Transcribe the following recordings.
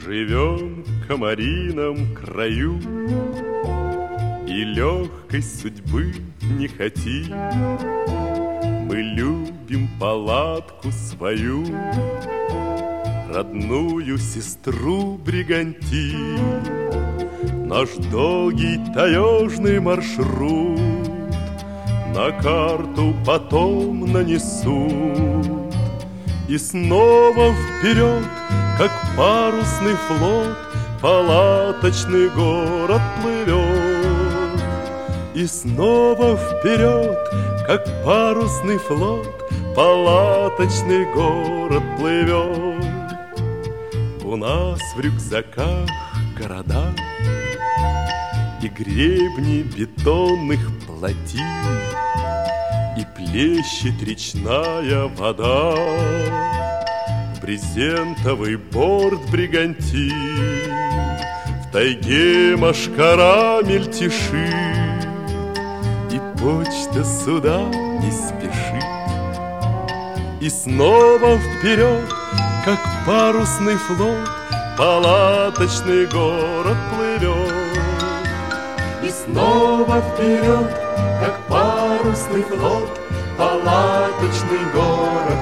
Живем в комарином краю и легкой судьбы не хотим. Мы любим палатку свою, родную сестру Бригантин. Наш долгий таежный маршрут на карту потом нанесут. И снова вперед, как парусный флот, палаточный город плывет. И снова вперед, как парусный флот, палаточный город плывет. У нас в рюкзаках города и гребни бетонных плотин, и плещет речная вода, брезентовый борт Бригантин. В тайге мошкара мельтешит, и почта сюда не спешит. И снова вперед, как парусный флот, палаточный город плывет. И снова вперед, как парусный флот, палаточный город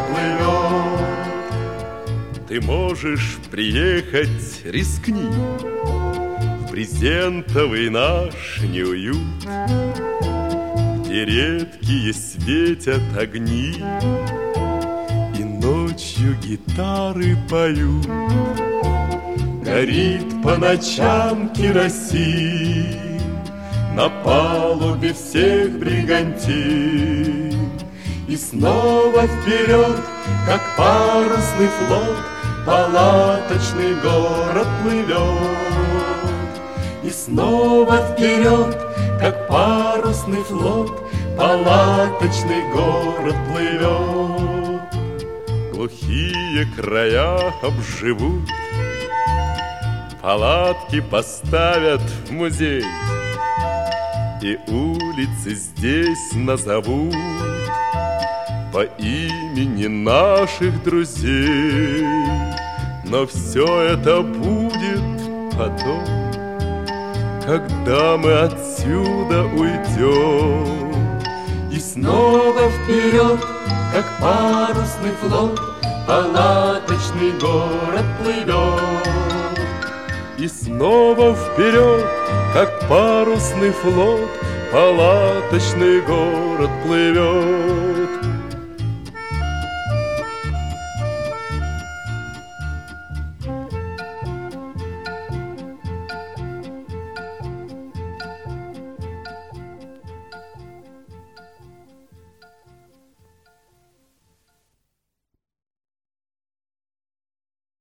плывет. Ты можешь приехать, рискни, в брезентовый наш неуют, где редкие светят огни и ночью гитары поют. Горит по ночам керосин на палубе всех бригантин. И снова вперед, как парусный флот, палаточный город плывет. И снова вперед, как парусный флот, палаточный город плывет. Глухие края обживут, палатки поставят в музей, и улицы здесь назовут по имени наших друзей. Но все это будет потом, когда мы отсюда уйдем. И снова вперед, как парусный флот, палаточный город плывет. И снова вперед, как парусный флот, палаточный город плывет.